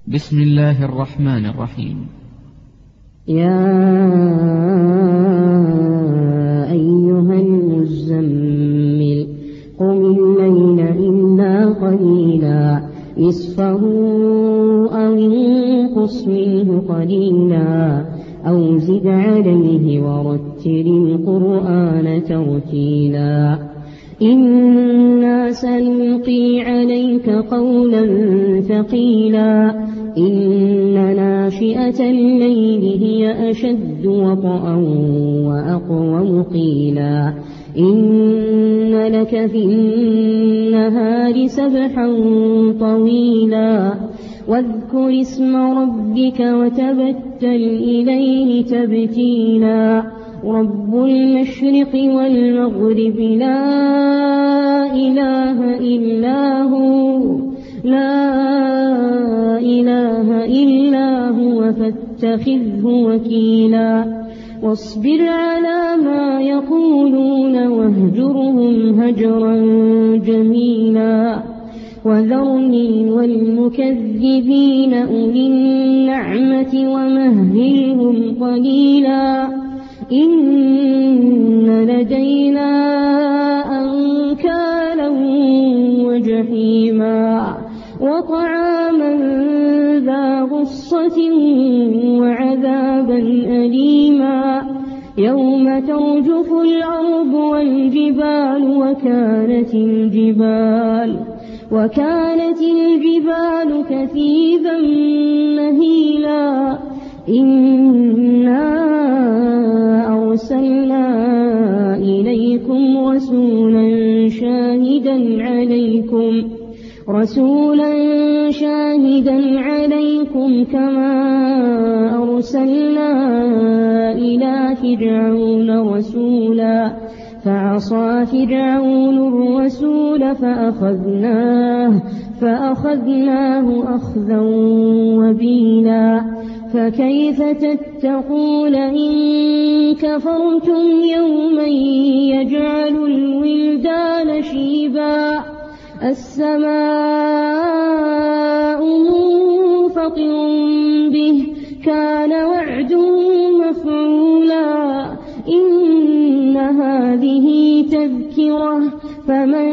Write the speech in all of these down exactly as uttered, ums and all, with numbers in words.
بسم الله الرحمن الرحيم. يا أيها المزمل قم الليل إلا قليلا نصفه أو انقص منه قليلا أو زد عليه ورتل القرآن ترتيلا إنا سنلقي عليك قولا ثقيلا إن ناشئة الليل هي أشد وطئا وأقوم قيلا إن لك في النهار سبحا طويلا واذكر اسم ربك وتبتل إليه تبتيلا رب المشرق والمغرب لا إله إلا هو لا إله إلا هو فاتخذه وكيلا واصبر على ما يقولون واهجرهم هجرا جميلا وذرني والمكذبين أولي النعمة ومهلهم قليلا إن لدينا أنكالا وجحيما وطعاما ذا غصة وعذابا أليما يوم ترجف الأرض والجبال وكانت الجبال وكانت الجبال كثيبا مهيلا إنا أرسلنا إليكم رسولا شاهدا عليكم رسولا شاهدا عليكم كما أرسلنا إلى فرعون رسولا فعصى فرعون الرسول فأخذناه فأخذناه أخذا وبيلا فكيف تتقون إن كفرتم يوما يجعل الولدان شيبا السماء منفطر به كان وعده مفعولا إن هذه تذكرة فمن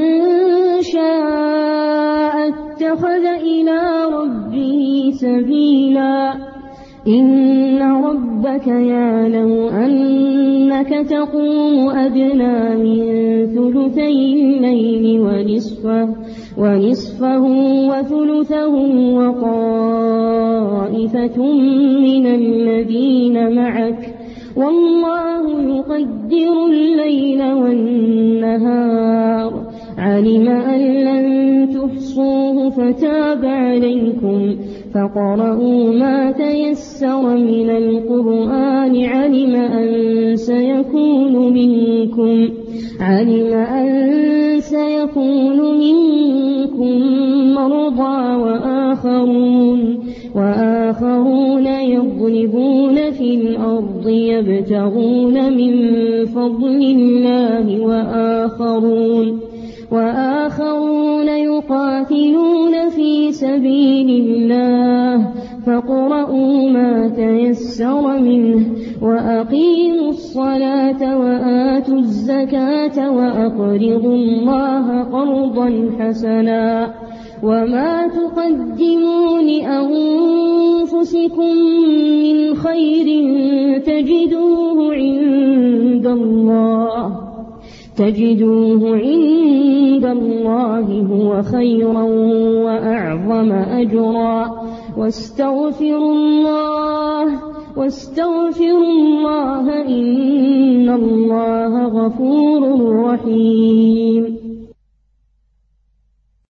شاء اتخذ إلى ربه سبيلا إن ربك يعلم أنك تقوم أدنى من ثلثي الليل ونصفه, ونصفه وثلثه وطائفة من الذين معك والله يقدر الليل والنهار علم أن لن تحصوه فتاب عليكم فقرأوا ما تيسر من القرآن علم أن سيكون منكم علم أن سيكون منكم مرضى وآخرون وآخرون يضربون في الأرض يبتغون من فضل الله وآخرون وآخرون يقاتلون في سبيل الله فاقرؤوا ما تيسر منه وأقيموا الصلاة وآتوا الزكاة وأقرضوا الله قرضا حسنا وما تقدموا لأنفسكم من خير تجدوه عند الله تجدوه عند الله هو خيرا وأعظم أجرا واستغفروا الله واستغفروا الله